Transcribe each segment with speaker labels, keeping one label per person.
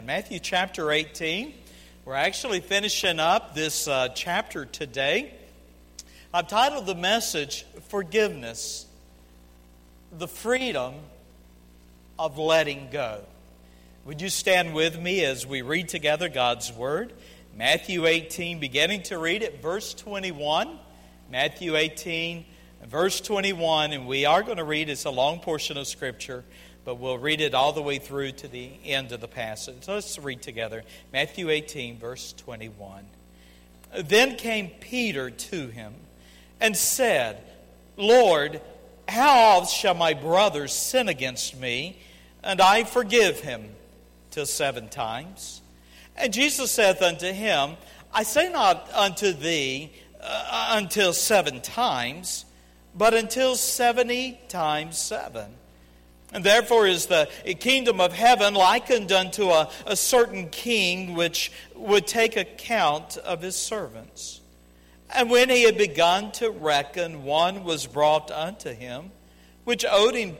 Speaker 1: Matthew chapter 18. We're actually finishing up this chapter today. I've titled the message, Forgiveness, the Freedom of Letting Go. Would you stand with me as we read together God's Word? Matthew 18, beginning to read at verse 21. Matthew 18, verse 21, and we are going to read, it's a long portion of Scripture, but we'll read it all the way through to the end of the passage. So let's read together. Matthew 18, verse 21. Then came Peter to him and said, Lord, how oft shall my brother sin against me, and I forgive him? Till 7 times. And Jesus saith unto him, I say not unto thee until 7 times, but until 70 times 7. And therefore is the kingdom of heaven likened unto a certain king which would take account of his servants. And when he had begun to reckon, one was brought unto him, which owed him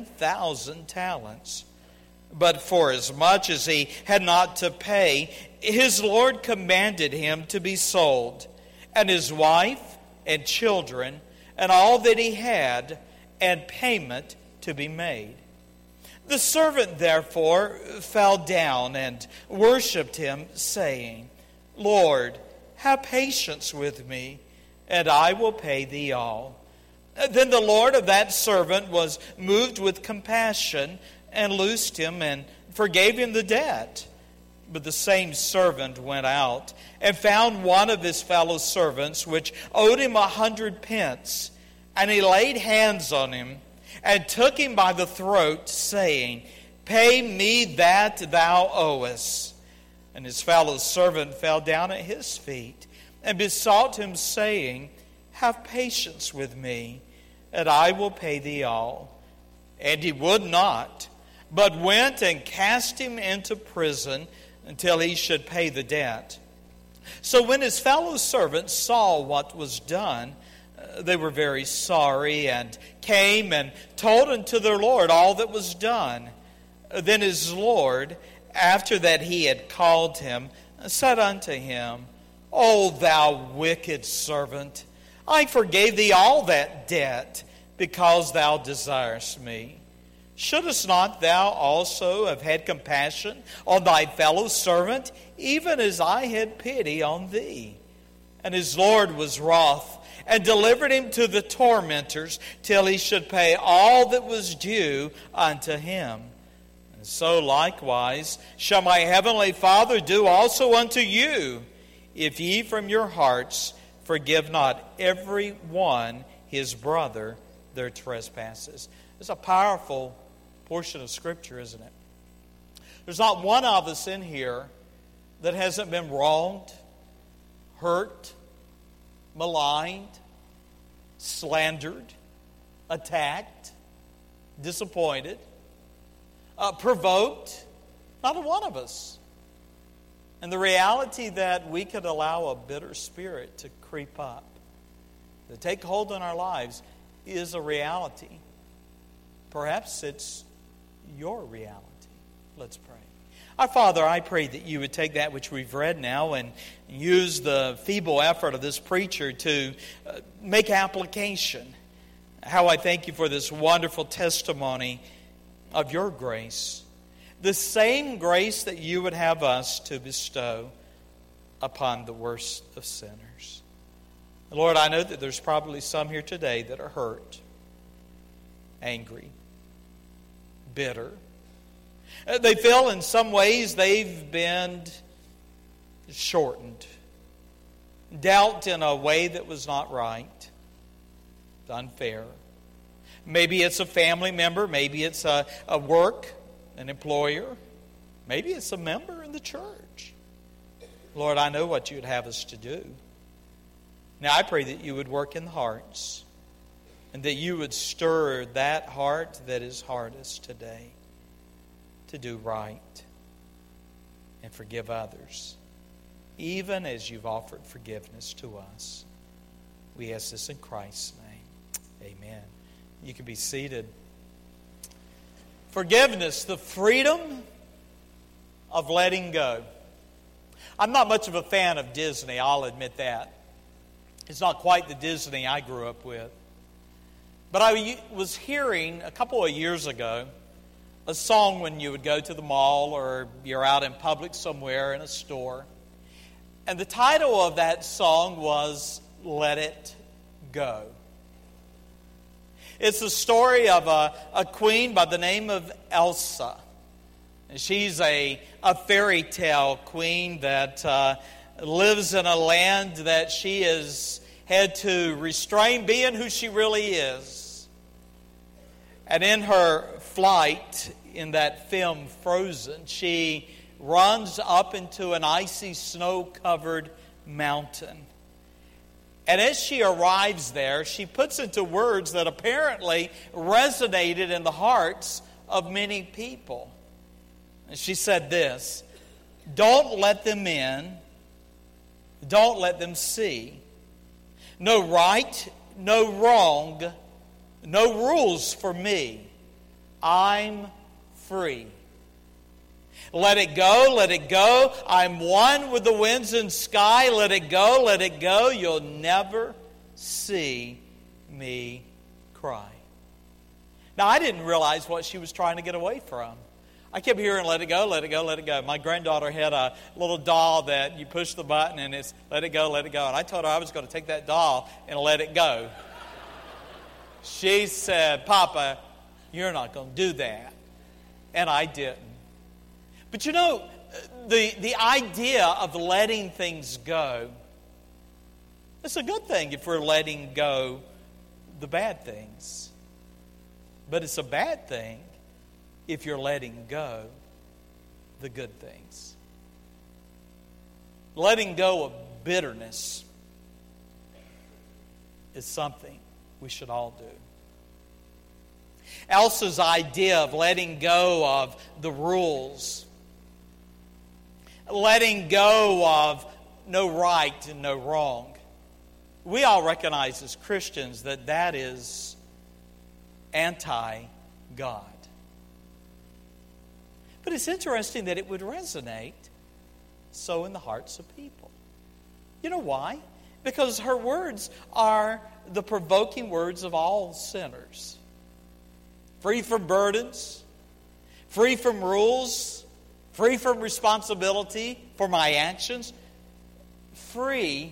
Speaker 1: 10,000 talents. But for as much as he had not to pay, his Lord commanded him to be sold, and his wife and children, and all that he had, and payment to be made. The servant therefore fell down and worshipped him, saying, Lord, have patience with me, and I will pay thee all. Then the Lord of that servant was moved with compassion, and loosed him, and forgave him the debt. But the same servant went out, and found one of his fellow servants, which owed him 100 pence. And he laid hands on him, and took him by the throat, saying, Pay me that thou owest. And his fellow servant fell down at his feet, and besought him, saying, Have patience with me, and I will pay thee all. And he would not, but went and cast him into prison until he should pay the debt. So when his fellow servants saw what was done, they were very sorry, and came and told unto their Lord all that was done. Then his Lord, after that he had called him, said unto him, O thou wicked servant, I forgave thee all that debt, because thou desirest me. Shouldest not thou also have had compassion on thy fellow servant, even as I had pity on thee? And his Lord was wroth, and delivered him to the tormentors, till he should pay all that was due unto him. And so likewise shall my heavenly Father do also unto you, if ye from your hearts forgive not every one his brother their trespasses. It's a powerful portion of Scripture, isn't it? There's not one of us in here that hasn't been wronged, hurt, maligned, slandered, attacked, disappointed, provoked. Not a one of us. And the reality that we could allow a bitter spirit to creep up, to take hold in our lives, is a reality. Perhaps it's your reality. Let's pray. Our Father, I pray that you would take that which we've read now and use the feeble effort of this preacher to make application. How I thank you for this wonderful testimony of your grace. The same grace that you would have us to bestow upon the worst of sinners. Lord, I know that there's probably some here today that are hurt, angry, bitter. They feel in some ways they've been shortened, dealt in a way that was not right, unfair. Maybe it's a family member, maybe it's a work, an employer, maybe it's a member in the church. Lord, I know what you'd have us to do. Now I pray that you would work in the hearts, and that you would stir that heart that is hardest today to do right and forgive others, even as you've offered forgiveness to us. We ask this in Christ's name. Amen. You can be seated. Forgiveness, the freedom of letting go. I'm not much of a fan of Disney, I'll admit that. It's not quite the Disney I grew up with. But I was hearing a couple of years ago a song when you would go to the mall or you're out in public somewhere in a store. And the title of that song was Let It Go. It's the story of a queen by the name of Elsa. And she's a fairy tale queen that lives in a land that she has had to restrain being who she really is. And in her flight in that film Frozen, she runs up into an icy, snow-covered mountain. And as she arrives there, she puts into words that apparently resonated in the hearts of many people. And she said this, "Don't let them in, don't let them see. No right, no wrong, no rules for me. I'm free. Let it go, let it go. I'm one with the winds and sky. Let it go, let it go. You'll never see me cry." Now, I didn't realize what she was trying to get away from. I kept hearing, let it go, let it go, let it go. My granddaughter had a little doll that you push the button and it's let it go, let it go. And I told her I was going to take that doll and let it go. She said, "Papa, you're not going to do that." And I didn't. But you know, the idea of letting things go, it's a good thing if we're letting go the bad things. But it's a bad thing if you're letting go the good things. Letting go of bitterness is something we should all do. Elsa's idea of letting go of the rules, letting go of no right and no wrong, we all recognize as Christians that that is anti-God. But it's interesting that it would resonate so in the hearts of people. You know why? Because her words are the provoking words of all sinners. Free from burdens, free from rules, free from responsibility for my actions, free,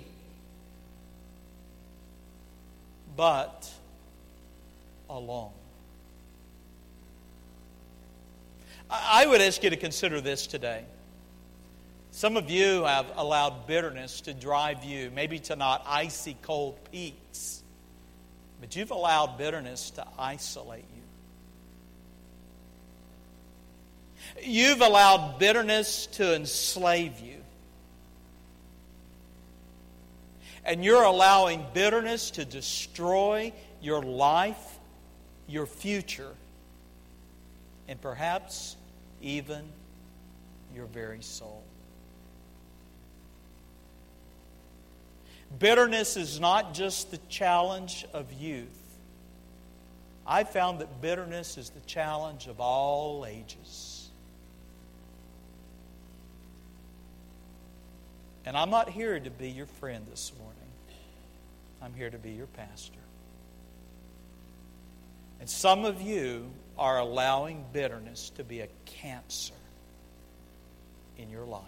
Speaker 1: but alone. I would ask you to consider this today. Some of you have allowed bitterness to drive you, maybe to not icy cold peaks, but you've allowed bitterness to isolate you. You've allowed bitterness to enslave you. And you're allowing bitterness to destroy your life, your future, and perhaps even your very soul. Bitterness is not just the challenge of youth. I found that bitterness is the challenge of all ages. And I'm not here to be your friend this morning. I'm here to be your pastor. And some of you are allowing bitterness to be a cancer in your life.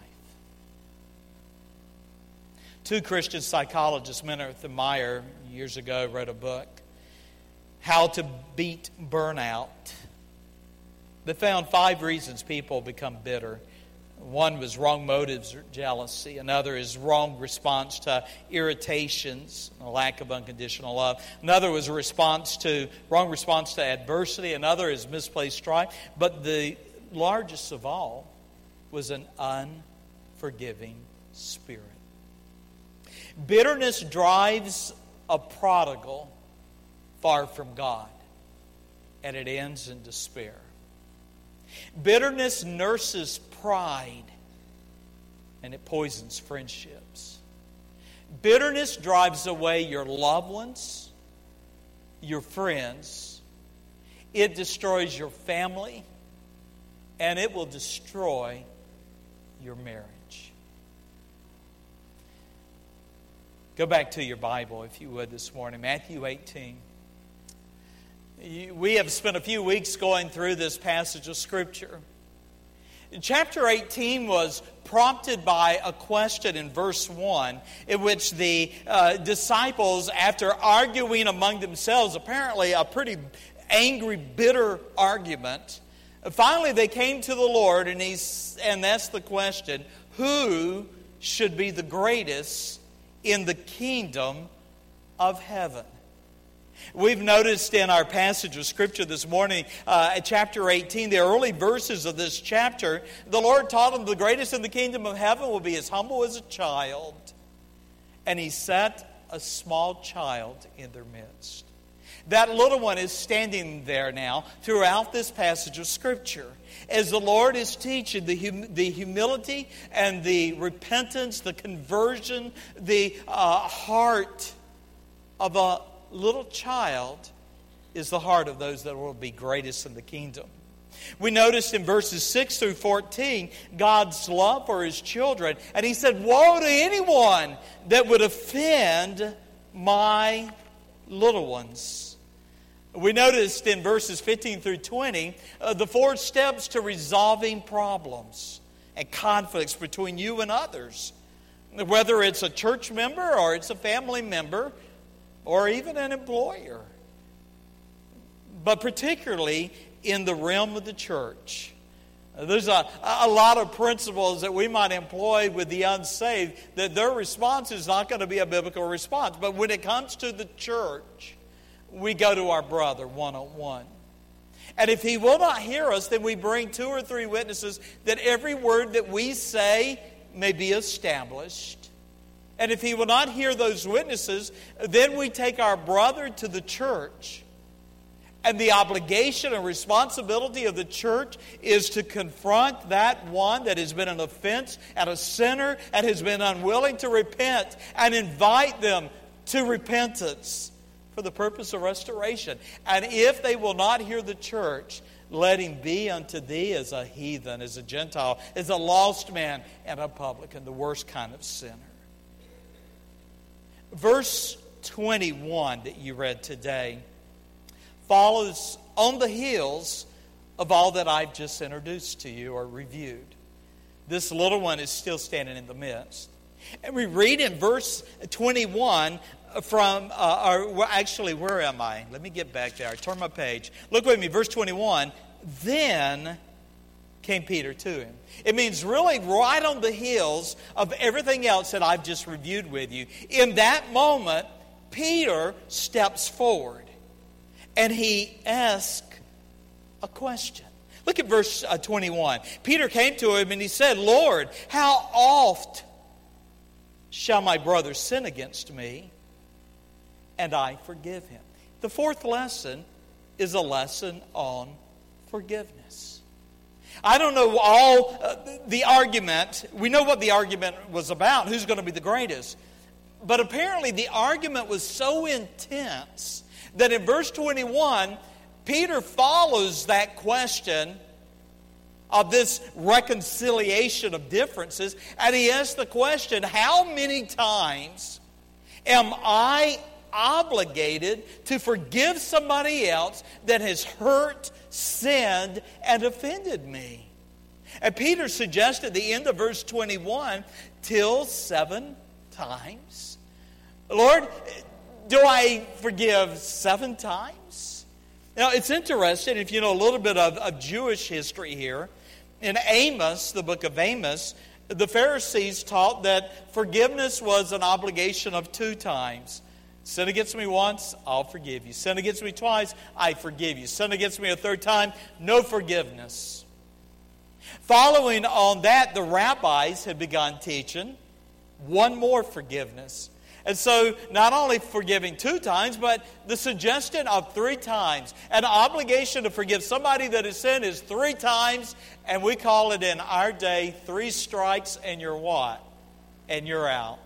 Speaker 1: Two Christian psychologists, Meredith and Meyer, years ago wrote a book, How to Beat Burnout. They found 5 reasons people become bitter. One was wrong motives or jealousy. Another is wrong response to irritations, a lack of unconditional love. Another was wrong response to adversity. Another is misplaced strife. But the largest of all was an unforgiving spirit. Bitterness drives a prodigal far from God, and it ends in despair. Bitterness nurses pride, and it poisons friendships. Bitterness drives away your loved ones, your friends. It destroys your family, and it will destroy your marriage. Go back to your Bible, if you would, this morning. Matthew 18. We have spent a few weeks going through this passage of Scripture. Chapter 18 was prompted by a question in verse 1 in which the disciples, after arguing among themselves, apparently a pretty angry, bitter argument, finally they came to the Lord and asked the question, who should be the greatest in the kingdom of heaven? We've noticed in our passage of Scripture this morning, chapter 18, the early verses of this chapter, the Lord taught them the greatest in the kingdom of heaven will be as humble as a child. And He set a small child in their midst. That little one is standing there now throughout this passage of Scripture. As the Lord is teaching the humility and the repentance, the conversion, the heart of a little child is the heart of those that will be greatest in the kingdom. We noticed in verses 6 through 14 God's love for His children. And He said, woe to anyone that would offend my little ones. We noticed in verses 15 through 20 the 4 steps to resolving problems and conflicts between you and others. Whether it's a church member or it's a family member, or even an employer. But particularly in the realm of the church. There's a lot of principles that we might employ with the unsaved that their response is not going to be a biblical response. But when it comes to the church, we go to our brother one-on-one. And if he will not hear us, then we bring 2 or 3 witnesses that every word that we say may be established. And if he will not hear those witnesses, then we take our brother to the church. And the obligation and responsibility of the church is to confront that one that has been an offense and a sinner and has been unwilling to repent and invite them to repentance for the purpose of restoration. And if they will not hear the church, let him be unto thee as a heathen, as a Gentile, as a lost man and a publican, the worst kind of sinner. Verse 21 that you read today follows on the heels of all that I've just introduced to you or reviewed. This little one is still standing in the midst. And we read in verse 21 from, where am I? Let me get back there. I turn my page. Look with me, verse 21. Then came Peter to him. It means really right on the heels of everything else that I've just reviewed with you. In that moment, Peter steps forward and he asks a question. Look at verse 21. Peter came to him and he said, Lord, how oft shall my brother sin against me and I forgive him? The 4th lesson is a lesson on forgiveness. I don't know all the argument. We know what the argument was about, who's going to be the greatest. But apparently the argument was so intense that in verse 21, Peter follows that question of this reconciliation of differences, and he asks the question, how many times am I obligated to forgive somebody else that has hurt, sinned, and offended me? And Peter suggests at the end of verse 21, till 7 times. Lord, do I forgive 7 times? Now, it's interesting, if you know a little bit of Jewish history here, in Amos, the book of Amos, the Pharisees taught that forgiveness was an obligation of 2 times. Sin against me once, I'll forgive you. Sin against me twice, I forgive you. Sin against me a 3rd time, no forgiveness. Following on that, the rabbis had begun teaching one more forgiveness. And so, not only forgiving 2 times, but the suggestion of 3 times. An obligation to forgive somebody that has sinned is 3 times, and we call it in our day 3 strikes and you're what? And you're out.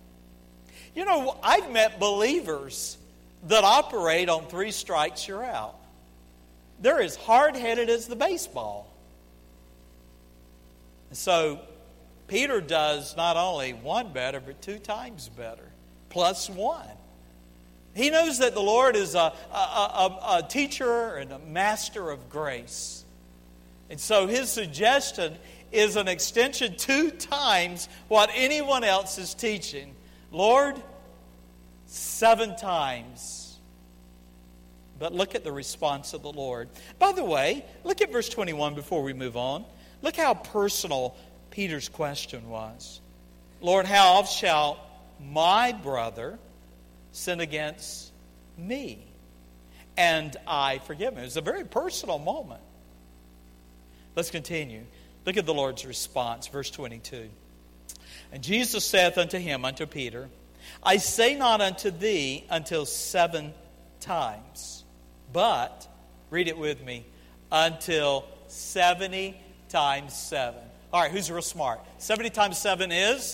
Speaker 1: You know, I've met believers that operate on 3 strikes, you're out. They're as hard-headed as the baseball. So, Peter does not only one better, but 2 times better, plus 1. He knows that the Lord is a teacher and a master of grace. And so his suggestion is an extension 2 times what anyone else is teaching. Lord, 7 times. But look at the response of the Lord. By the way, look at verse 21 before we move on. Look how personal Peter's question was. Lord, how oft shall my brother sin against me and I forgive him? It was a very personal moment. Let's continue. Look at the Lord's response, verse 22. And Jesus saith unto him, unto Peter, I say not unto thee until 7 times, but, read it with me, until 70 times 7. All right, who's real smart? 70 times 7 is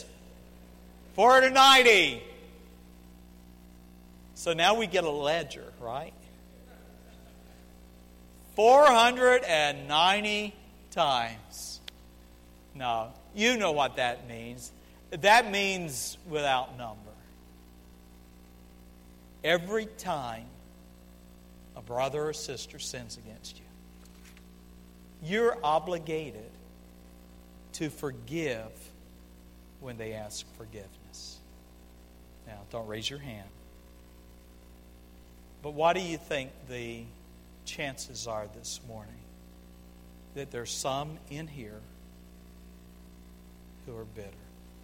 Speaker 1: 490. So now we get a ledger, right? 490 times. No, you know what that means. That means without number. Every time a brother or sister sins against you, you're obligated to forgive when they ask forgiveness. Now, don't raise your hand. But what do you think the chances are this morning that there's some in here who are bitter?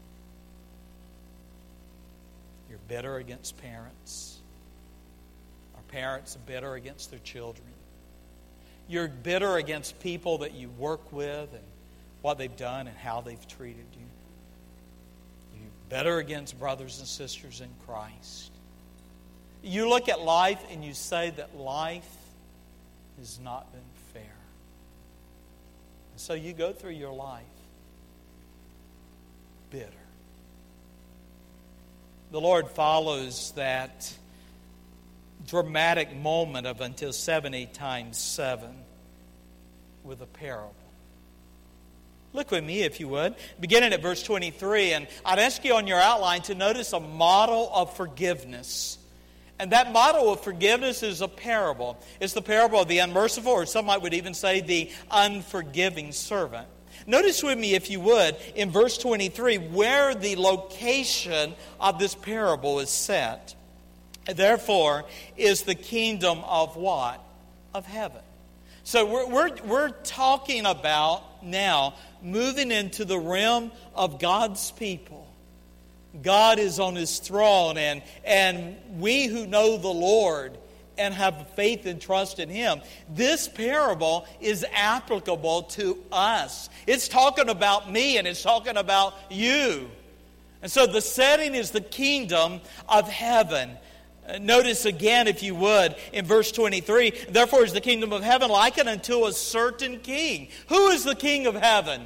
Speaker 1: You're bitter against parents. Our parents are bitter against their children. You're bitter against people that you work with and what they've done and how they've treated you. You're bitter against brothers and sisters in Christ. You look at life and you say that life has not been fair. And so you go through your life bitter. The Lord follows that dramatic moment of until 70 times 7 with a parable. Look with me, if you would, beginning at verse 23, and I'd ask you on your outline to notice a model of forgiveness. And that model of forgiveness is a parable. It's the parable of the unmerciful, or some would even say the unforgiving servant. Notice with me, if you would, in verse 23, where the location of this parable is set. Therefore, is the kingdom of what? Of heaven. So we're talking about now moving into the realm of God's people. God is on His throne, and we who know the Lord and have faith and trust in Him, this parable is applicable to us. It's talking about me and it's talking about you. And so the setting is the kingdom of heaven. Notice again, if you would, in verse 23, therefore is the kingdom of heaven likened unto a certain king. Who is the king of heaven?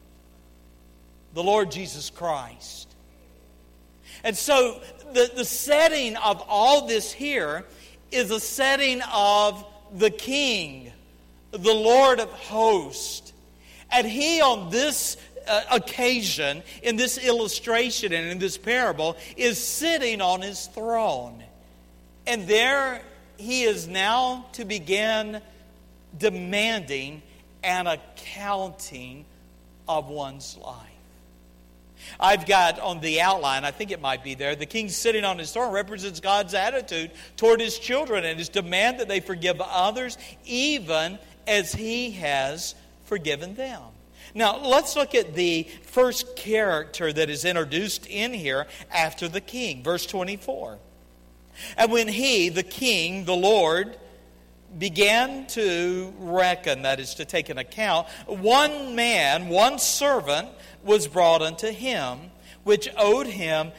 Speaker 1: The Lord Jesus Christ. And so the setting of all this here is a setting of the King, the Lord of hosts. And He on this occasion, in this illustration and in this parable, is sitting on His throne. And there He is now to begin demanding an accounting of one's life. I've got on the outline, I think it might be there, the king sitting on his throne represents God's attitude toward His children and His demand that they forgive others even as He has forgiven them. Now, let's look at the first character that is introduced in here after the king. Verse 24. And when He, the king, the Lord, began to reckon, that is to take an account, one man, one servant, was brought unto him, which owed him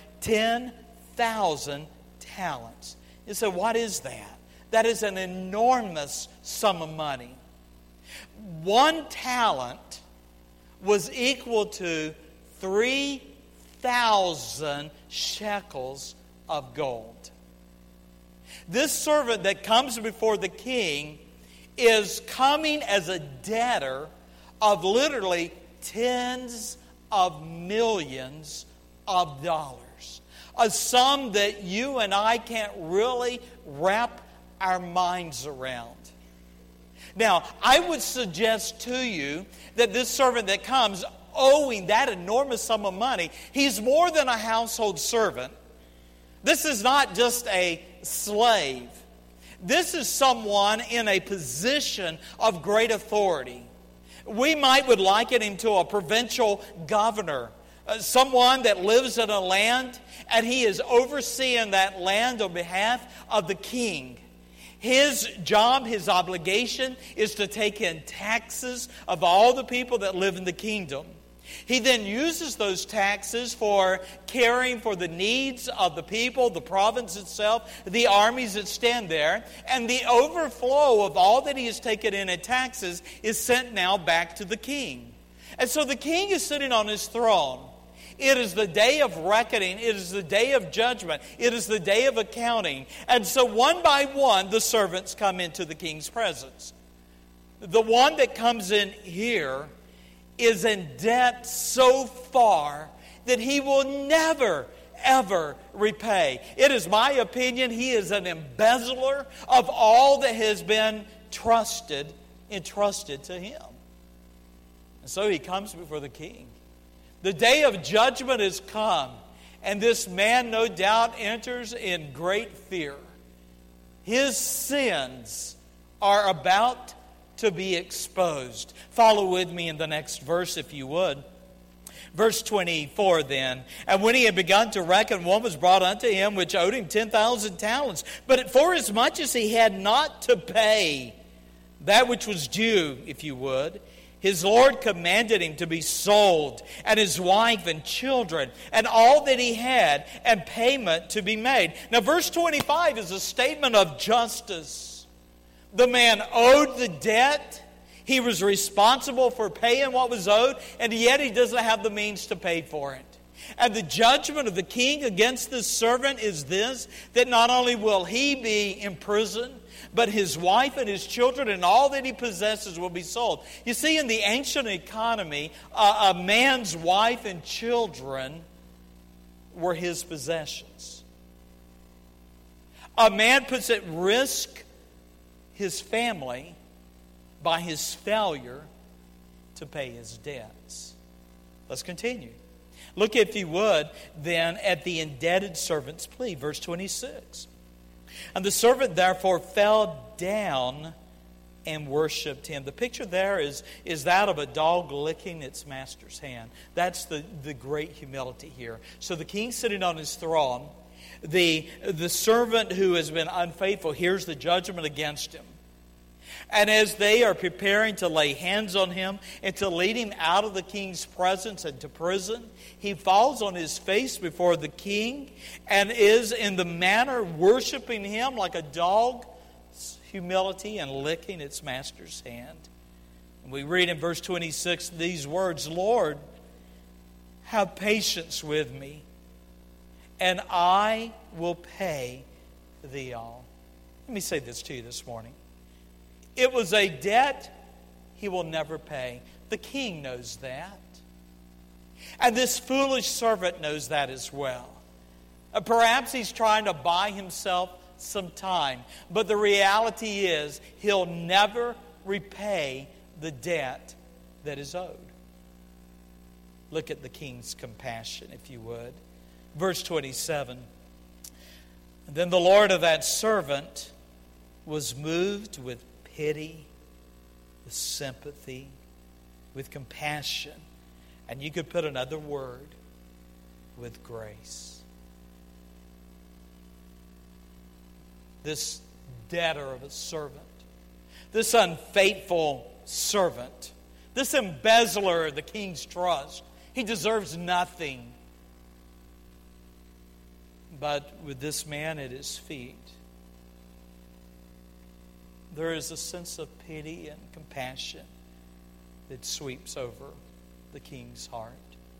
Speaker 1: 10,000 talents. You say, what is that? That is an enormous sum of money. 1 talent was equal to 3,000 shekels of gold. This servant that comes before the king is coming as a debtor of literally tens of millions of dollars. A sum that you and I can't really wrap our minds around. Now, I would suggest to you that this servant that comes owing that enormous sum of money, he's more than a household servant. This is not just a slave. This is someone in a position of great authority. We would liken him to a provincial governor, someone that lives in a land and he is overseeing that land on behalf of the king. His job, his obligation is to take in taxes of all the people that live in the kingdom. He then uses those taxes for caring for the needs of the people, the province itself, the armies that stand there. And the overflow of all that he has taken in taxes is sent now back to the king. And so the king is sitting on his throne. It is the day of reckoning. It is the day of judgment. It is the day of accounting. And so one by one, the servants come into the king's presence. The one that comes in here is in debt so far that he will never, ever repay. It is my opinion he is an embezzler of all that has been entrusted to him. And so he comes before the king. The day of judgment has come, and this man no doubt enters in great fear. His sins are about to be exposed. Follow with me in the next verse if you would. Verse 24 then. And when he had begun to reckon, one was brought unto him which owed him 10,000 talents. But forasmuch as he had not to pay that which was due, if you would, his Lord commanded him to be sold, and his wife and children, and all that he had, and payment to be made. Now verse 25 is a statement of justice. The man owed the debt. He was responsible for paying what was owed, and yet he doesn't have the means to pay for it. And the judgment of the king against this servant is this, that not only will he be imprisoned, but his wife and his children and all that he possesses will be sold. You see, in the ancient economy, a man's wife and children were his possessions. A man puts at risk his family by his failure to pay his debts. Let's continue. Look, if you would, then at the indebted servant's plea, verse 26. And the servant therefore fell down and worshipped him. The picture there is that of a dog licking its master's hand. That's the great humility here. So the king sitting on his throne, the servant who has been unfaithful hears the judgment against him. And as they are preparing to lay hands on him and to lead him out of the king's presence and to prison, he falls on his face before the king and is in the manner worshiping him like a dog's humility and licking its master's hand. And we read in verse 26 these words, Lord, have patience with me, and I will pay thee all. Let me say this to you this morning. It was a debt he will never pay. The king knows that. And this foolish servant knows that as well. Perhaps he's trying to buy himself some time. But the reality is he'll never repay the debt that is owed. Look at the king's compassion, if you would. Verse 27. Then the Lord of that servant was moved with pity, with sympathy, with compassion, and you could put another word, with grace. This debtor of a servant, this unfaithful servant, this embezzler of the king's trust, he deserves nothing. But with this man at his feet, there is a sense of pity and compassion that sweeps over the king's heart.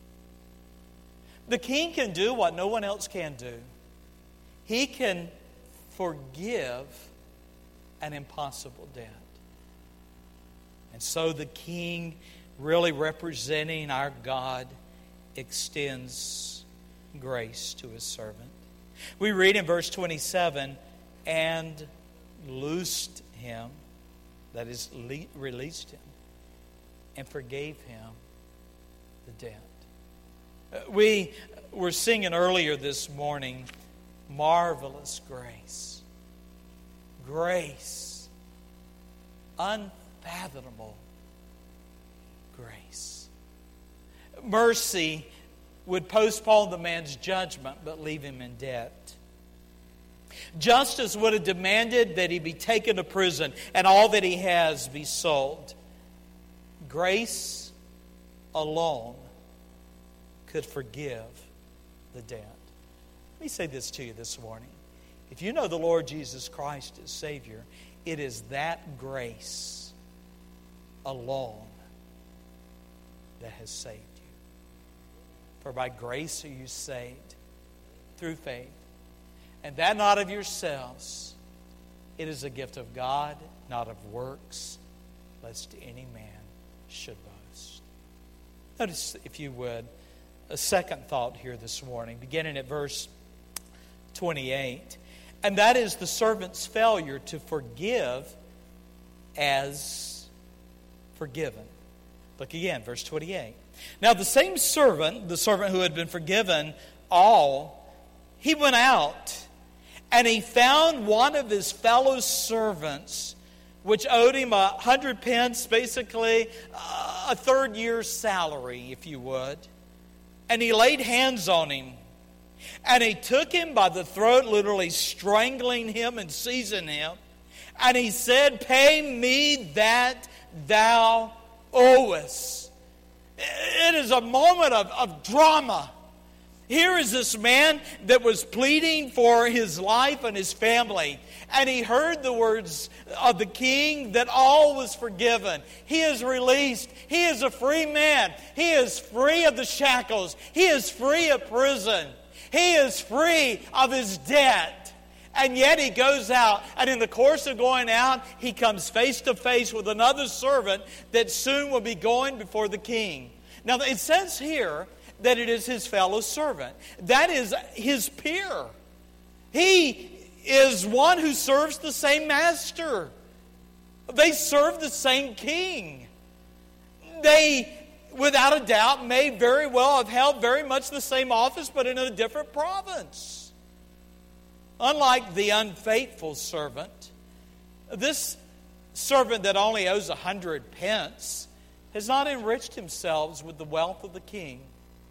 Speaker 1: The king can do what no one else can do. He can forgive an impossible debt. And so the king, really representing our God, extends grace to his servant. We read in verse 27, and loosed him, that is, released him, and forgave him the debt. We were singing earlier this morning, marvelous grace. Grace. Unfathomable grace. Mercy would postpone the man's judgment but leave him in debt. Justice would have demanded that he be taken to prison and all that he has be sold. Grace alone could forgive the debt. Let me say this to you this morning. If you know the Lord Jesus Christ as Savior, it is that grace alone that has saved you. For by grace are you saved through faith. And that not of yourselves. It is a gift of God, not of works, lest any man should boast. Notice, if you would, a second thought here this morning, beginning at verse 28. And that is the servant's failure to forgive as forgiven. Look again, verse 28. Now the same servant, the servant who had been forgiven all, he went out and he found one of his fellow servants which owed him 100 pence, basically a third year's salary, if you would. And he laid hands on him. And he took him by the throat, literally strangling him and seizing him. And he said, "Pay me that thou owest." It is a moment of drama. Here is this man that was pleading for his life and his family. And he heard the words of the king that all was forgiven. He is released. He is a free man. He is free of the shackles. He is free of prison. He is free of his debt. And yet he goes out, and in the course of going out, he comes face to face with another servant that soon will be going before the king. Now it says here that it is his fellow servant. That is his peer. He is one who serves the same master. They serve the same king. They, without a doubt, may very well have held very much the same office, but in a different province. Unlike the unfaithful servant, this servant that only owes 100 pence has not enriched himself with the wealth of the king.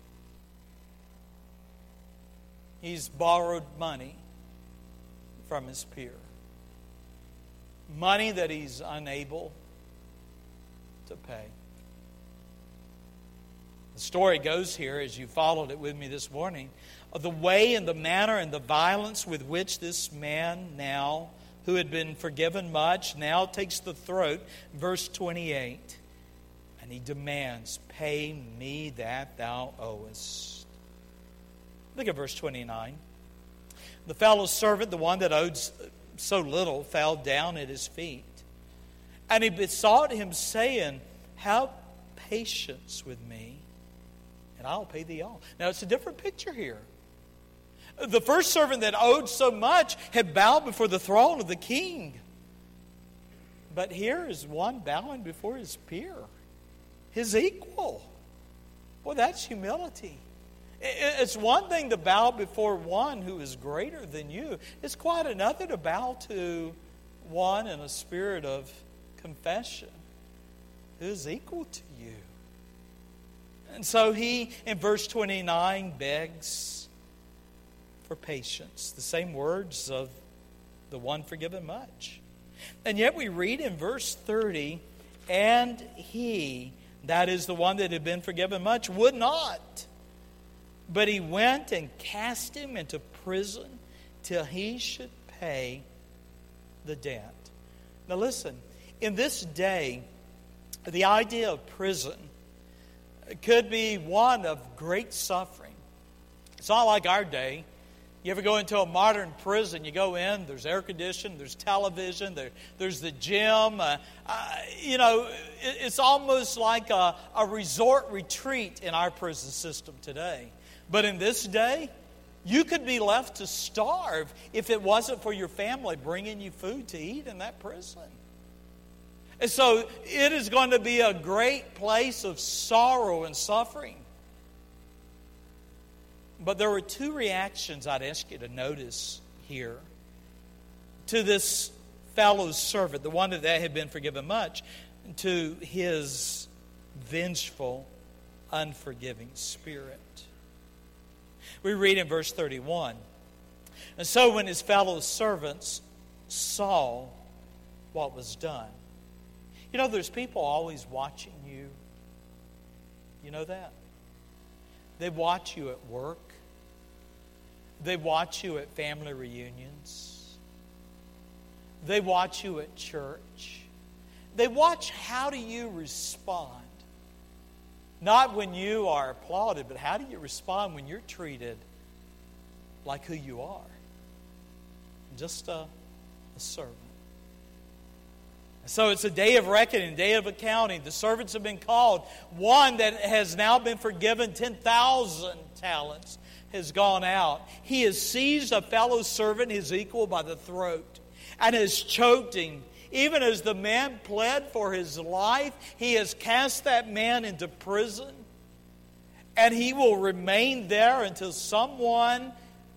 Speaker 1: He's borrowed money from his peer. Money that he's unable to pay. The story goes here, as you followed it with me this morning, of the way and the manner and the violence with which this man now, who had been forgiven much, now takes the throat. Verse 28. And he demands, "Pay me that thou owest." Look at verse 29. The fellow servant, the one that owed so little, fell down at his feet. And he besought him, saying, "Have patience with me, and I'll pay thee all." Now it's a different picture here. The first servant that owed so much had bowed before the throne of the king. But here is one bowing before his peer, his equal. Boy, that's humility. It's one thing to bow before one who is greater than you. It's quite another to bow to one in a spirit of confession who is equal to you. And so he, in verse 29, begs for patience. The same words of the one forgiven much. And yet we read in verse 30, and he, that is the one that had been forgiven much, would not. But he went and cast him into prison till he should pay the debt. Now listen, in this day, the idea of prison could be one of great suffering. It's not like our day. You ever go into a modern prison, you go in, there's air conditioning, there's television, there's the gym. It's almost like a resort retreat in our prison system today. But in this day, you could be left to starve if it wasn't for your family bringing you food to eat in that prison. And so it is going to be a great place of sorrow and suffering. But there were two reactions I'd ask you to notice here to this fellow servant, the one that had been forgiven much, to his vengeful, unforgiving spirit. We read in verse 31, "And so when his fellow servants saw what was done." You know, there's people always watching you. You know that? They watch you at work. They watch you at family reunions. They watch you at church. They watch how do you respond. Not when you are applauded, but how do you respond when you're treated like who you are? Just a servant. So it's a day of reckoning, a day of accounting. The servants have been called. One that has now been forgiven 10,000 talents has gone out. He has seized a fellow servant, his equal, by the throat and has choked him. Even as the man pled for his life, he has cast that man into prison, and he will remain there until someone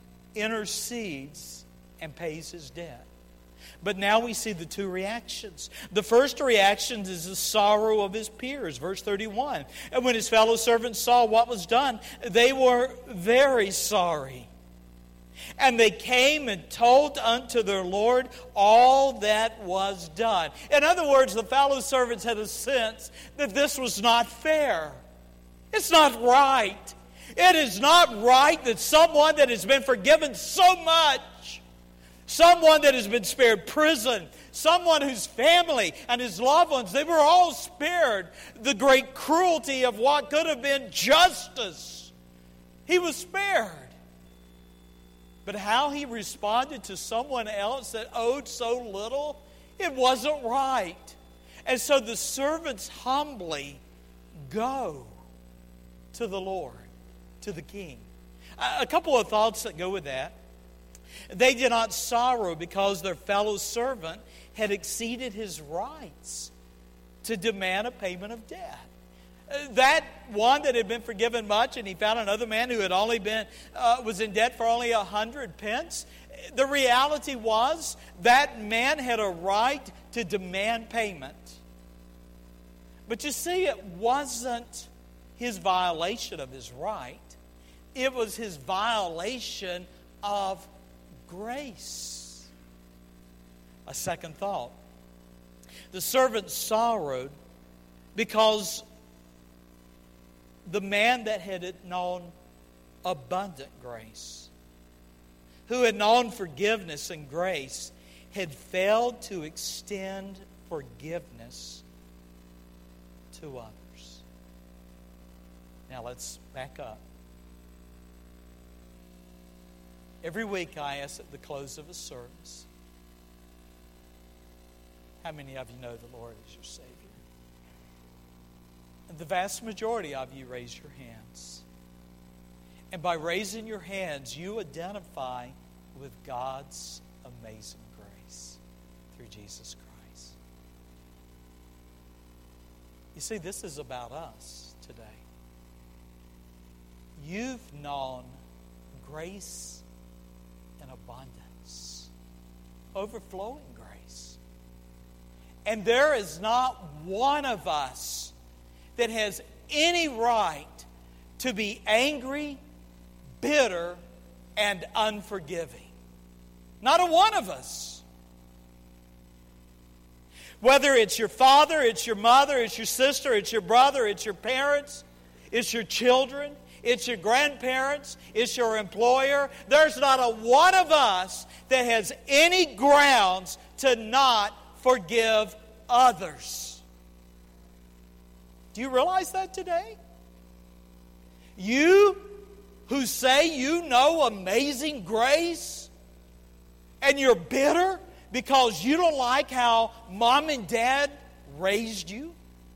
Speaker 1: intercedes and pays his debt. But now we see the two reactions. The first reaction is the sorrow of his peers. Verse 31. "And when his fellow servants saw what was done, they were very sorry. And they came and told unto their Lord all that was done." In other words, the fellow servants had a sense that this was not fair. It's not right. It is not right that someone that has been forgiven so much, someone that has been spared prison, someone whose family and his loved ones, they were all spared the great cruelty of what could have been justice. He was spared. But how he responded to someone else that owed so little, it wasn't right. And so the servants humbly go to the Lord, to the king. A couple of thoughts that go with that. They did not sorrow because their fellow servant had exceeded his rights to demand a payment of debt. That one that had been forgiven much, and he found another man who had only been was in debt for only 100 pence. The reality was that man had a right to demand payment. But you see, it wasn't his violation of his right. It was his violation of grace. A second thought. The servant sorrowed because the man that had known abundant grace, who had known forgiveness and grace, had failed to extend forgiveness to others. Now let's back up. Every week I ask at the close of a service, how many of you know the Lord is your Savior? And the vast majority of you raise your hands. And by raising your hands, you identify with God's amazing grace through Jesus Christ. You see, this is about us today. You've known grace in abundance, overflowing grace. And there is not one of us that has any right to be angry, bitter, and unforgiving. Not a one of us. Whether it's your father, it's your mother, it's your sister, it's your brother, it's your parents, it's your children, it's your grandparents, it's your employer. There's not a one of us that has any grounds to not forgive others. Do you realize that today? You who say you know amazing grace and you're bitter because you don't like how mom and dad raised you?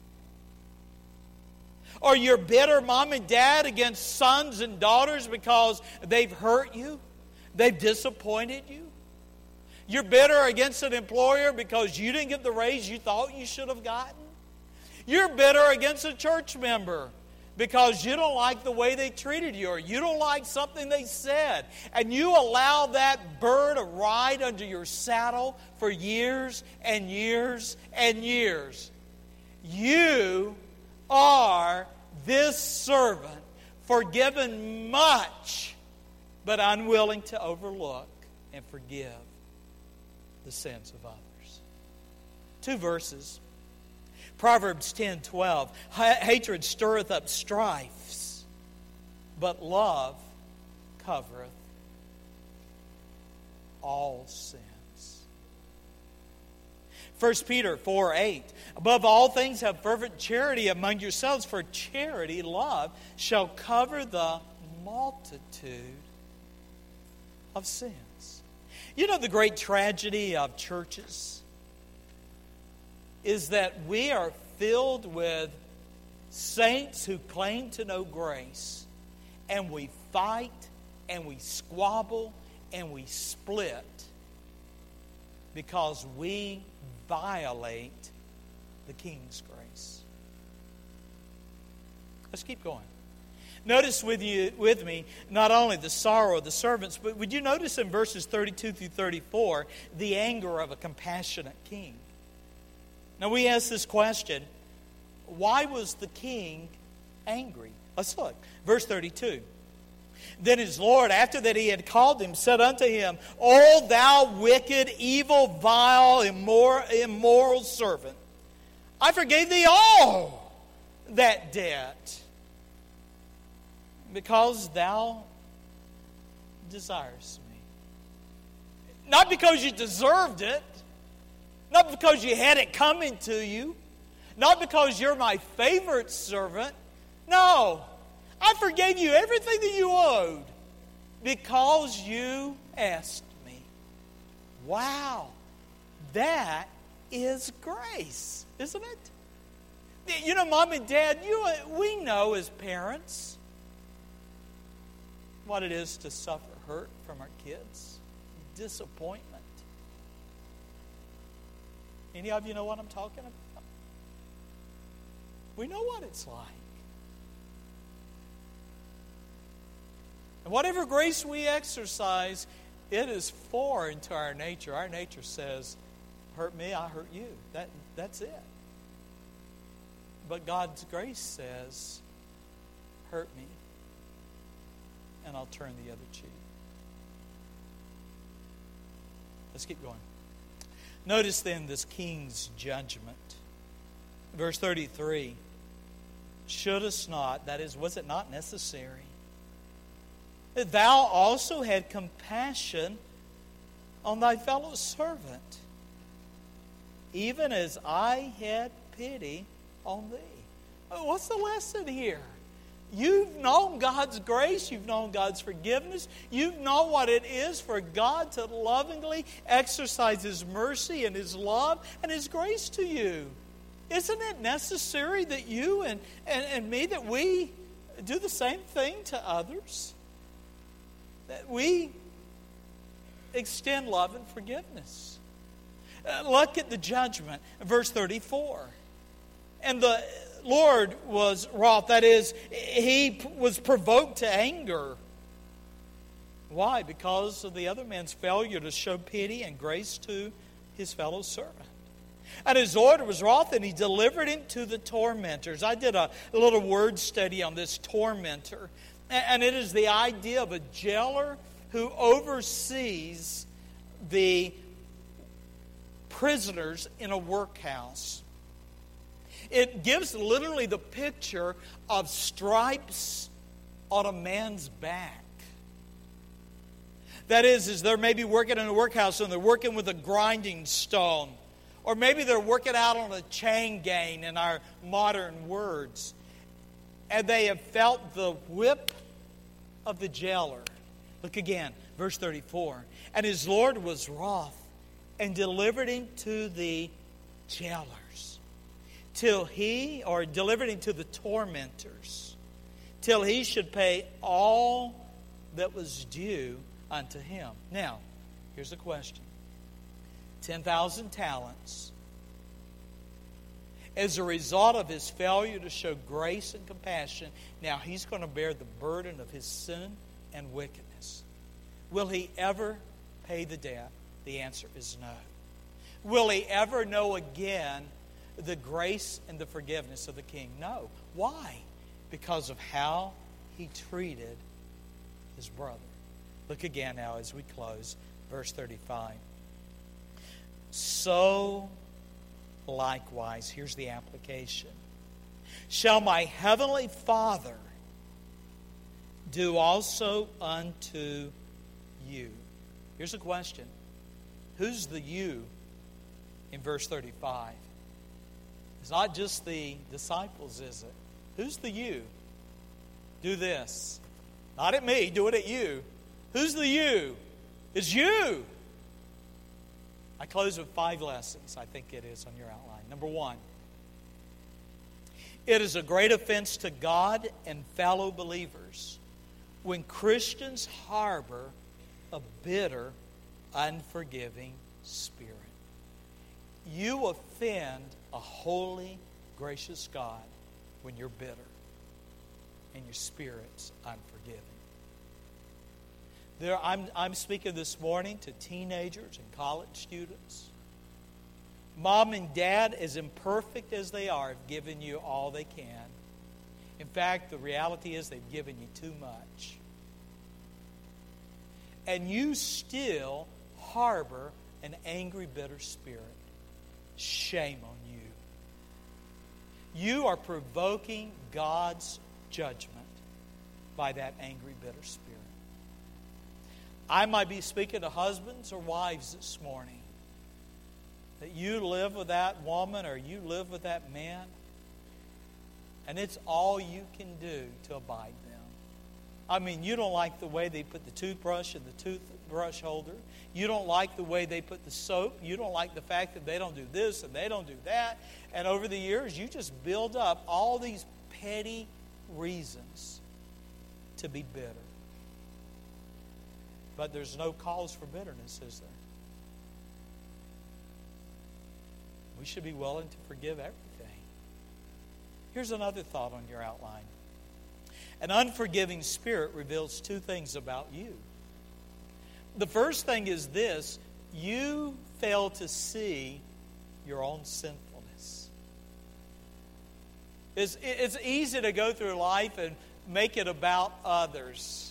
Speaker 1: Or you're bitter, mom and dad, against sons and daughters because they've hurt you, they've disappointed you? You're bitter against an employer because you didn't get the raise you thought you should have gotten? You're bitter against a church member because you don't like the way they treated you, or you don't like something they said, and you allow that burr to ride under your saddle for years and years and years. You are this servant, forgiven much, but unwilling to overlook and forgive the sins of others. 2 verses. Proverbs 10:12. Hatred stirreth up strifes, but love covereth all sins. 1 Peter 4:8. Above all things have fervent charity among yourselves, for charity, love, shall cover the multitude of sins. You know the great tragedy of churches is that we are filled with saints who claim to know grace, and we fight and we squabble and we split because we violate the King's grace. Let's keep going. Notice with me not only the sorrow of the servants, but would you notice in verses 32 through 34 the anger of a compassionate king? Now we ask this question, why was the king angry? Let's look. Verse 32. Then his Lord, after that he had called him, said unto him, O thou wicked, evil, vile, immoral servant, I forgave thee all that debt, because thou desirest me. Not because you deserved it, not because you had it coming to you, not because you're my favorite servant. No, I forgave you everything that you owed because you asked me. Wow, that is grace, isn't it? You know, Mom and Dad, we know as parents what it is to suffer hurt from our kids, disappointment. Any of you know what I'm talking about? We know what it's like. And whatever grace we exercise, it is foreign to our nature. Our nature says, hurt me, I hurt you. That's it. But God's grace says, hurt me, and I'll turn the other cheek. Let's keep going. Notice then this king's judgment. Verse 33. Shouldest not, that is, was it not necessary, that thou also had compassion on thy fellow servant, even as I had pity on thee? What's the lesson here? You've known God's grace. You've known God's forgiveness. You've known what it is for God to lovingly exercise His mercy and His love and His grace to you. Isn't it necessary that you and me, that we do the same thing to others? That we extend love and forgiveness. Look at the judgment, verse 34. And the Lord was wroth, that is, He was provoked to anger. Why? Because of the other man's failure to show pity and grace to his fellow servant. And his order was wroth, and he delivered him to the tormentors. I did a little word study on this tormentor. And it is the idea of a jailer who oversees the prisoners in a workhouse. It gives literally the picture of stripes on a man's back. That is they're maybe working in a workhouse and they're working with a grinding stone. Or maybe they're working out on a chain gang in our modern words. And they have felt the whip of the jailer. Look again, verse 34. And his Lord was wroth and delivered him to the jailers, delivered him to the tormentors, till he should pay all that was due unto him. Now, here's the question. 10,000 talents. As a result of his failure to show grace and compassion, now he's going to bear the burden of his sin and wickedness. Will he ever pay the debt? The answer is no. Will he ever know again the grace and the forgiveness of the King? No. Why? Because of how he treated his brother. Look again now as we close, verse 35. So likewise, here's the application, shall my heavenly Father do also unto you. Here's a question. Who's the you in verse 35? It's not just the disciples, is it? Who's the you? Do this. Not at me, do it at you. Who's the you? It's you. I close with 5 lessons, I think it is, on your outline. Number 1, it is a great offense to God and fellow believers when Christians harbor a bitter, unforgiving spirit. You offend a holy, gracious God when you're bitter and your spirit's unforgiving. I'm speaking this morning to teenagers and college students. Mom and Dad, as imperfect as they are, have given you all they can. In fact, the reality is they've given you too much. And you still harbor an angry, bitter spirit. Shame on you. You are provoking God's judgment by that angry, bitter spirit. I might be speaking to husbands or wives this morning, that you live with that woman or you live with that man, and it's all you can do to abide them. I mean, you don't like the way they put the toothbrush in the toothbrush holder. You don't like the way they put the soap. You don't like the fact that they don't do this and they don't do that. And over the years, you just build up all these petty reasons to be bitter. But there's no cause for bitterness, is there? We should be willing to forgive everything. Here's another thought on your outline. An unforgiving spirit reveals 2 things about you. The first thing is this: you fail to see your own sinfulness. It's easy to go through life and make it about others.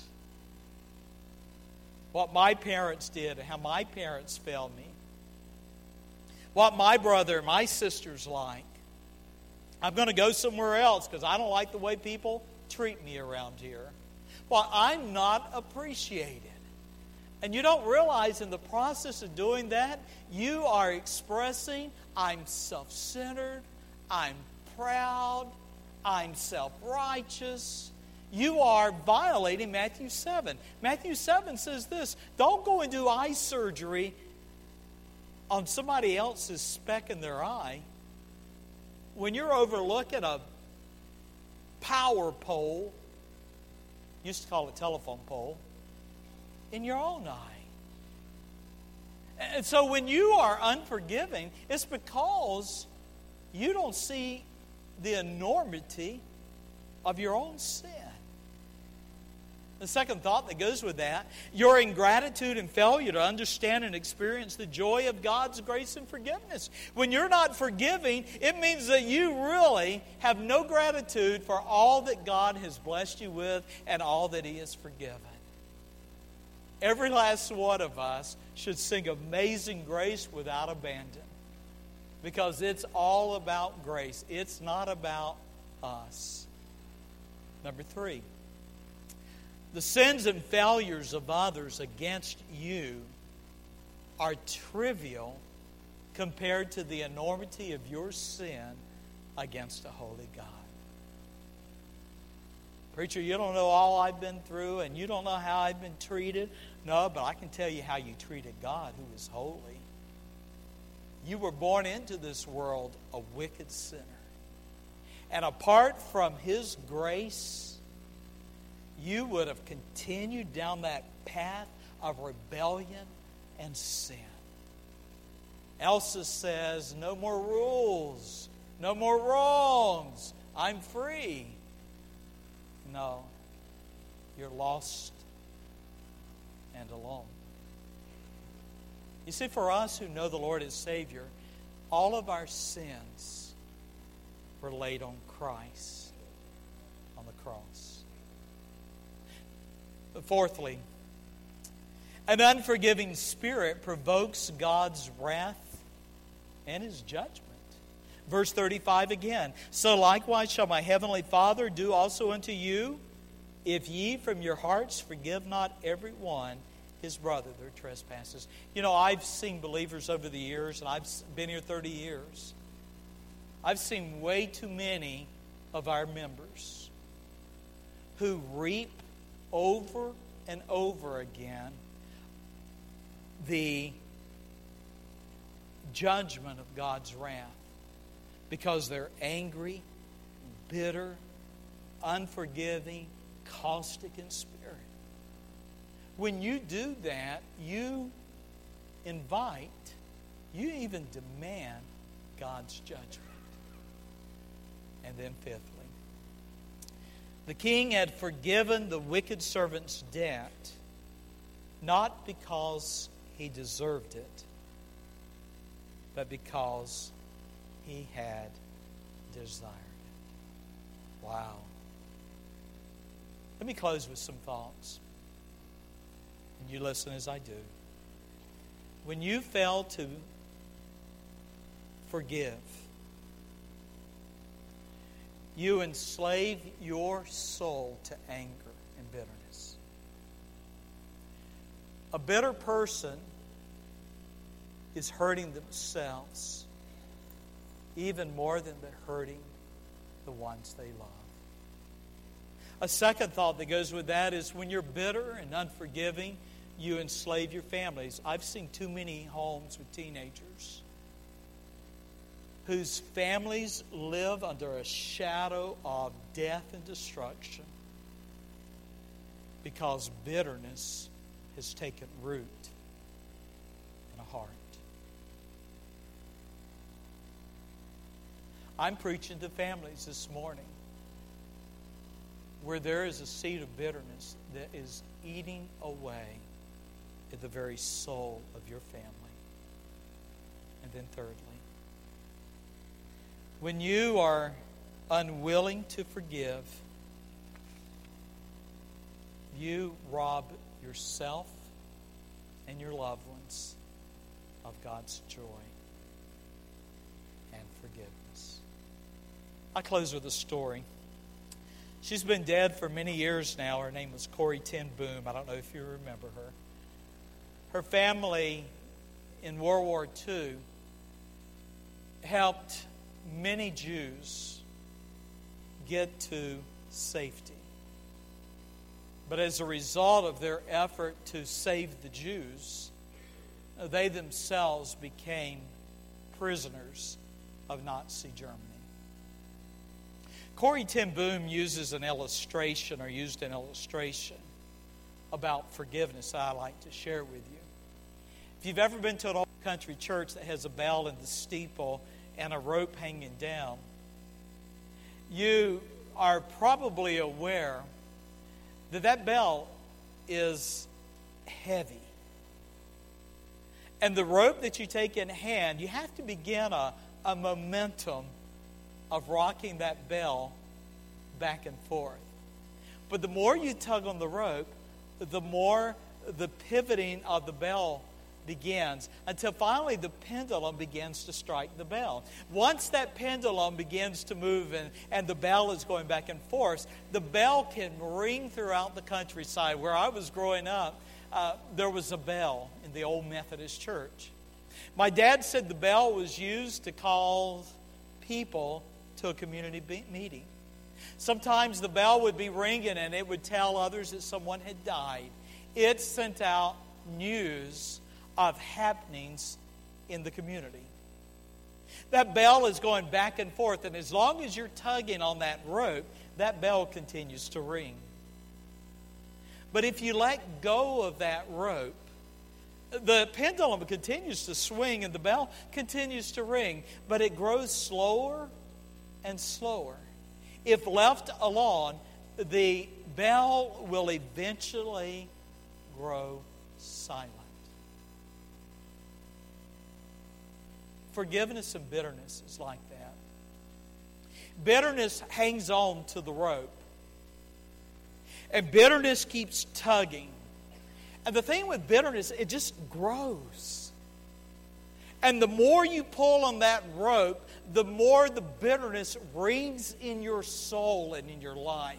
Speaker 1: What my parents did, how my parents failed me. What my brother, my sister's like. I'm going to go somewhere else because I don't like the way people treat me around here. Well, I'm not appreciated. And you don't realize in the process of doing that, you are expressing, I'm self-centered, I'm proud, I'm self-righteous. You are violating Matthew 7. Matthew 7 says this: don't go and do eye surgery on somebody else's speck in their eye when you're overlooking a power pole, used to call it telephone pole, in your own eye. And so when you are unforgiving, it's because you don't see the enormity of your own sin. The second thought that goes with that, your ingratitude and failure to understand and experience the joy of God's grace and forgiveness. When you're not forgiving, it means that you really have no gratitude for all that God has blessed you with and all that He has forgiven. Every last one of us should sing Amazing Grace without abandon, because it's all about grace. It's not about us. Number 3. The sins and failures of others against you are trivial compared to the enormity of your sin against a holy God. Preacher, you don't know all I've been through, and you don't know how I've been treated. No, but I can tell you how you treated God, who is holy. You were born into this world a wicked sinner. And apart from His grace, you would have continued down that path of rebellion and sin. Elsa says, no more rules, no more wrongs, I'm free. No, you're lost and alone. You see, for us who know the Lord as Savior, all of our sins were laid on Christ on the cross. But fourthly, an unforgiving spirit provokes God's wrath and His judgment. Verse 35 again. So likewise shall my heavenly Father do also unto you, if ye from your hearts forgive not every one his brother their trespasses. You know, I've seen believers over the years, and I've been here 30 years. I've seen way too many of our members who reap over and over again the judgment of God's wrath because they're angry, bitter, unforgiving, caustic in spirit. When you do that, you invite, you even demand God's judgment. And then fifthly, the king had forgiven the wicked servant's debt, not because he deserved it, but because he had desired it. Wow. Let me close with some thoughts. And you listen as I do. When you fail to forgive, you enslave your soul to anger and bitterness. A bitter person is hurting themselves even more than they're hurting the ones they love. A second thought that goes with that is when you're bitter and unforgiving, you enslave your families. I've seen too many homes with teenagers whose families live under a shadow of death and destruction because bitterness has taken root in a heart. I'm preaching to families this morning where there is a seed of bitterness that is eating away at the very soul of your family. And then thirdly, when you are unwilling to forgive, you rob yourself and your loved ones of God's joy and forgiveness. I close with a story. She's been dead for many years now. Her name was Corrie ten Boom. I don't know if you remember her. Her family in World War II helped many Jews get to safety. But as a result of their effort to save the Jews, they themselves became prisoners of Nazi Germany. Corrie ten Boom used an illustration about forgiveness that I'd like to share with you. If you've ever been to an old country church that has a bell in the steeple and a rope hanging down, you are probably aware that that bell is heavy. And the rope that you take in hand, you have to begin a momentum of rocking that bell back and forth. But the more you tug on the rope, the more the pivoting of the bell begins, until finally the pendulum begins to strike the bell. Once that pendulum begins to move and the bell is going back and forth, the bell can ring throughout the countryside. Where I was growing up, there was a bell in the old Methodist church. My dad said the bell was used to call people to a community meeting. Sometimes the bell would be ringing and it would tell others that someone had died. It sent out news of happenings in the community. That bell is going back and forth, and as long as you're tugging on that rope, that bell continues to ring. But if you let go of that rope, the pendulum continues to swing and the bell continues to ring, but it grows slower and slower. If left alone, the bell will eventually grow silent. Forgiveness and bitterness is like that. Bitterness hangs on to the rope. And bitterness keeps tugging. And the thing with bitterness, it just grows. And the more you pull on that rope, the more the bitterness rings in your soul and in your life.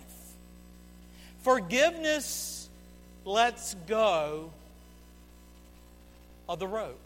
Speaker 1: Forgiveness lets go of the rope.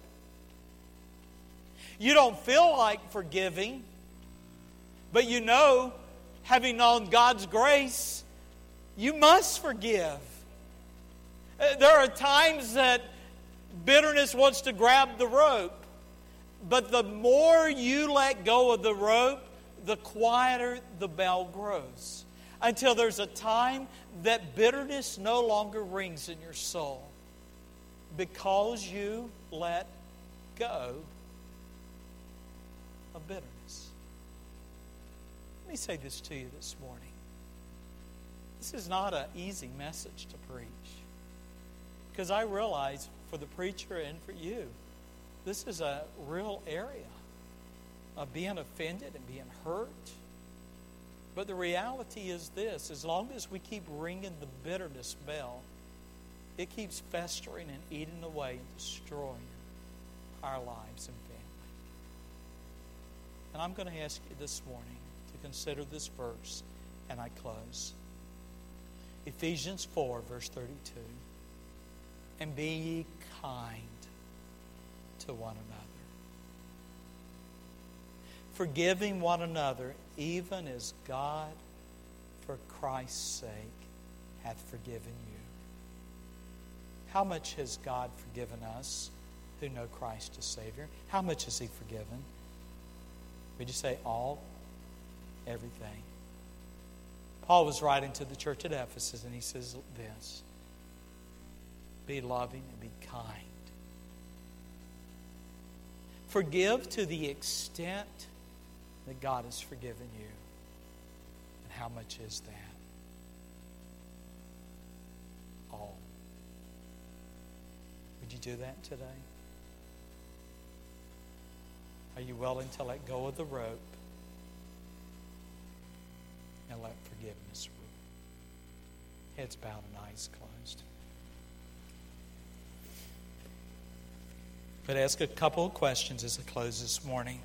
Speaker 1: You don't feel like forgiving, but you know, having known God's grace, you must forgive. There are times that bitterness wants to grab the rope, but the more you let go of the rope, the quieter the bell grows. Until there's a time that bitterness no longer rings in your soul because you let go of bitterness. Let me say this to you this morning. This is not an easy message to preach. Because I realize for the preacher and for you, this is a real area of being offended and being hurt. But the reality is this: as long as we keep ringing the bitterness bell, it keeps festering and eating away and destroying our lives and family. And I'm going to ask you this morning to consider this verse, and I close. Ephesians 4, verse 32. And be ye kind to one another, forgiving one another, even as God, for Christ's sake, hath forgiven you. How much has God forgiven us who know Christ as Savior? How much has He forgiven? Would you say all? Everything. Paul was writing to the church at Ephesus, and he says this: be loving and be kind. Forgive to the extent that God has forgiven you. And how much is that? All. Would you do that today? Are you willing to let go of the rope and let forgiveness rule? Heads bowed and eyes closed. But ask a couple of questions as I close this morning.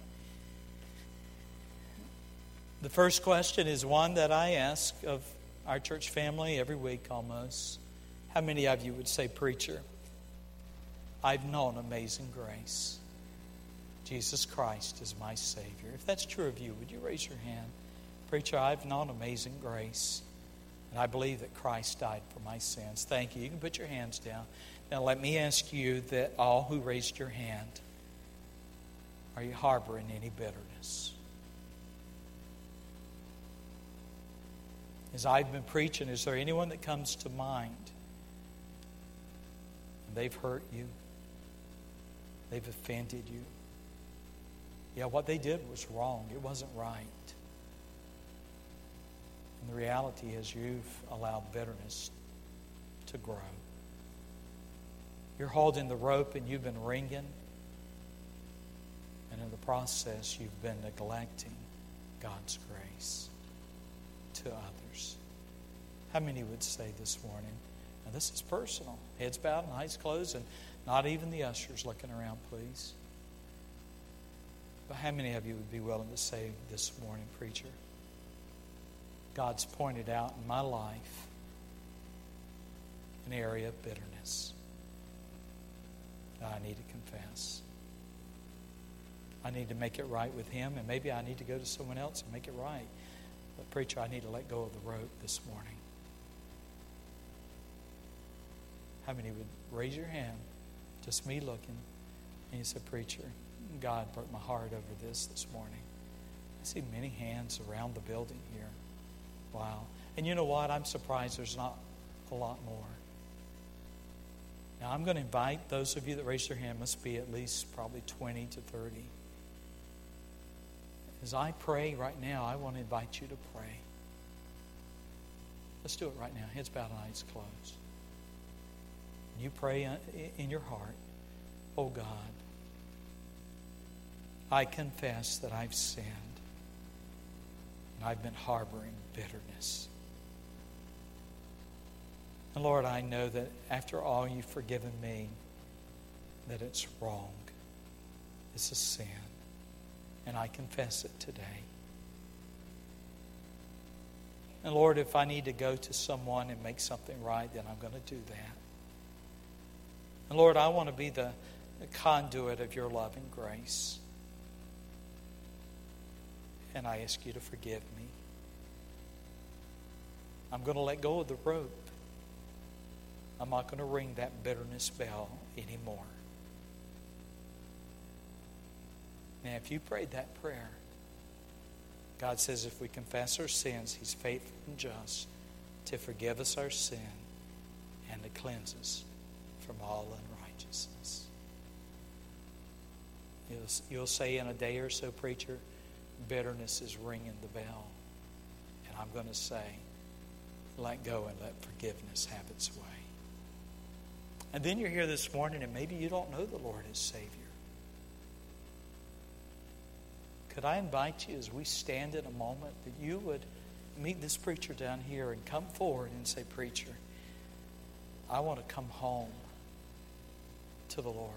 Speaker 1: The first question is one that I ask of our church family every week almost. How many of you would say, preacher, I've known amazing grace. Jesus Christ is my Savior. If that's true of you, would you raise your hand? Preacher, I've known amazing grace, and I believe that Christ died for my sins. Thank you. You can put your hands down. Now let me ask you that all who raised your hand, are you harboring any bitterness? As I've been preaching, is there anyone that comes to mind? They've hurt you. They've offended you. Yeah, what they did was wrong. It wasn't right. And the reality is you've allowed bitterness to grow. You're holding the rope and you've been wringing. And in the process, you've been neglecting God's grace to others. How many would say this morning, now this is personal, heads bowed and eyes closed, and not even the ushers looking around, please. But how many of you would be willing to say this morning, preacher, God's pointed out in my life an area of bitterness that I need to confess. I need to make it right with Him, and maybe I need to go to someone else and make it right. But preacher, I need to let go of the rope this morning. How many would raise your hand? Just me looking. And you said, preacher, God broke my heart over this morning. I see many hands around the building here. Wow. And you know what? I'm surprised there's not a lot more. Now, I'm going to invite those of you that raised your hand, must be at least probably 20 to 30. As I pray right now, I want to invite you to pray. Let's do it right now. Heads bowed and eyes closed. You pray in your heart, oh God, I confess that I've sinned and I've been harboring bitterness. And Lord, I know that after all you've forgiven me, that it's wrong. It's a sin. And I confess it today. And Lord, if I need to go to someone and make something right, then I'm going to do that. And Lord, I want to be the conduit of your love and grace. And I ask you to forgive me. I'm going to let go of the rope. I'm not going to ring that bitterness bell anymore. Now, if you prayed that prayer, God says if we confess our sins, He's faithful and just to forgive us our sin and to cleanse us from all unrighteousness. You'll say in a day or so, preacher, bitterness is ringing the bell. And I'm going to say, let go and let forgiveness have its way. And then you're here this morning and maybe you don't know the Lord as Savior. Could I invite you as we stand in a moment that you would meet this preacher down here and come forward and say, preacher, I want to come home to the Lord.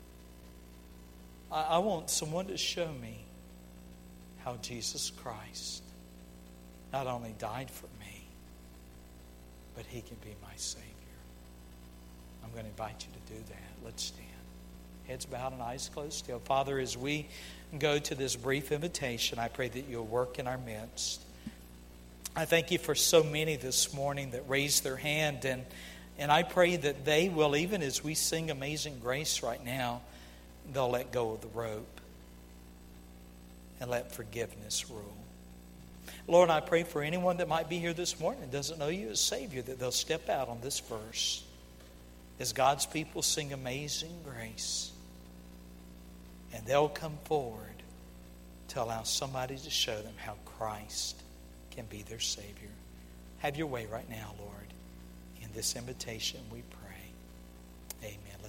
Speaker 1: I want someone to show me how Jesus Christ not only died for me, but He can be my Savior. I'm going to invite you to do that. Let's stand. Heads bowed and eyes closed still. Father, as we go to this brief invitation, I pray that you'll work in our midst. I thank you for so many this morning that raised their hand, and I pray that they will, even as we sing Amazing Grace right now, they'll let go of the rope and let forgiveness rule. Lord, I pray for anyone that might be here this morning and doesn't know you as Savior, that they'll step out on this verse as God's people sing Amazing Grace. And they'll come forward to allow somebody to show them how Christ can be their Savior. Have your way right now, Lord. In this invitation we pray. Amen.